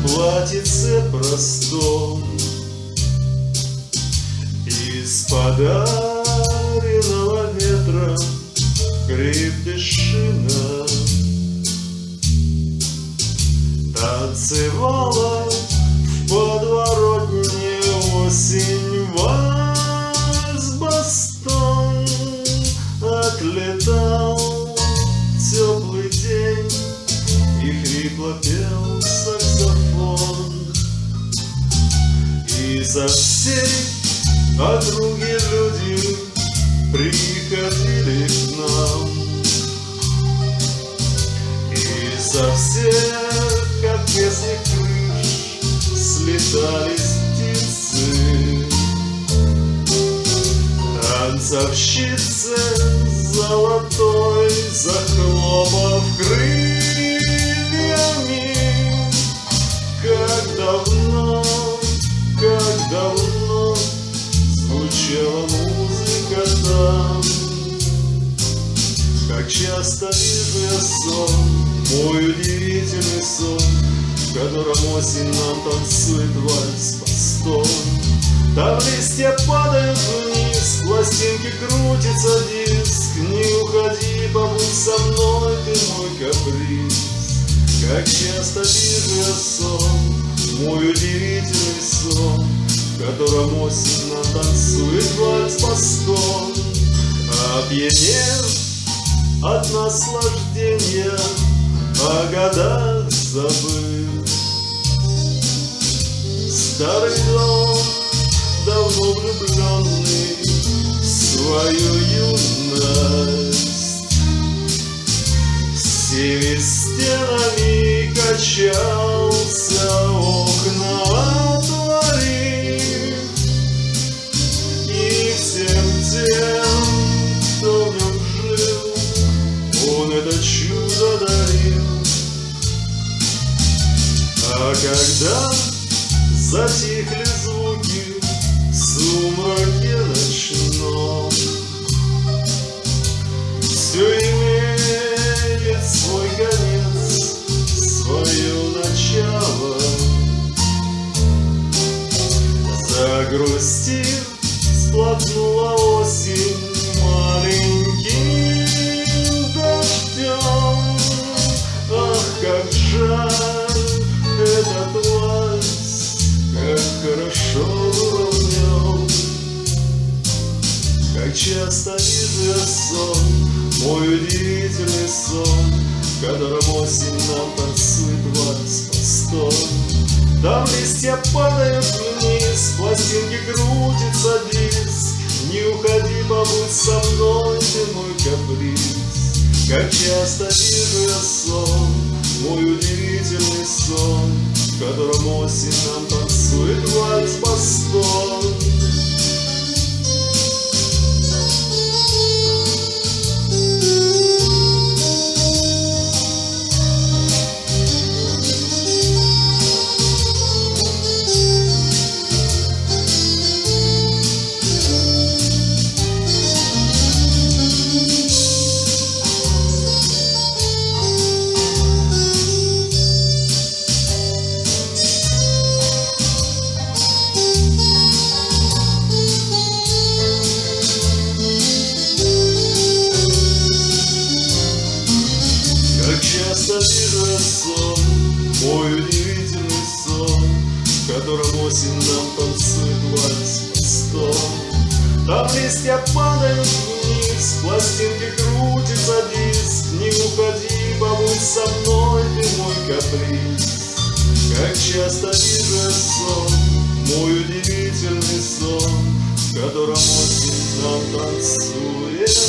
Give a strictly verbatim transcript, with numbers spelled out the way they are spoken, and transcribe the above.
платьице простом из подаренного ветра крепдышина танцевала в подворотне осень вальс бастон. Отлетал теплый день и хрипло пел саксофон, и со всей округи люди приходили к нам, и со всех отвесных крыш слетались птицы. Танцовщицы золотой, захлопав крыльями, как давно, как давно звучала музыка там. Как часто вижу я сон, мой удивительный сон, в котором осень нам танцует вальс постон. Там листья падают вниз, пластинки крутится диск. Не уходи, побудь со мной, ты мой каприз. Как часто вижу я сон, мой удивительный сон, в котором осень нам танцует вальс постон. Опьянев от наслаждения, о годах забыл. Старый дом, давно влюбленный в свою юность, всеми стенами качался, окна отворив, и всем тем, кто в нем жил, он это чудо дарил. А когда затихли звуки в сумраке ночном, все имеет свой конец, свое начало. Загрустив, сплотнула осень маленьким дождем. Ах, как жаль этот вальс, как хорошо было в нем. Как часто вижу я сон, мой удивительный сон, в котором осень нам танцует вальс постон. Там листья падают вниз, пластинки крутится диск. Не уходи, побудь со мной, ты мой каприз. Как часто вижу я сон, мой удивительный сон, в котором осень нам танцует вальс постон. Часто вижу я сон, мой удивительный сон, в котором осень нам танцует вальс постон. Там листья падают вниз, пластинки крутится диск. Не уходи, побудь со мной, ты мой каприз. Как часто вижу я сон, мой удивительный сон, в котором осень нам танцует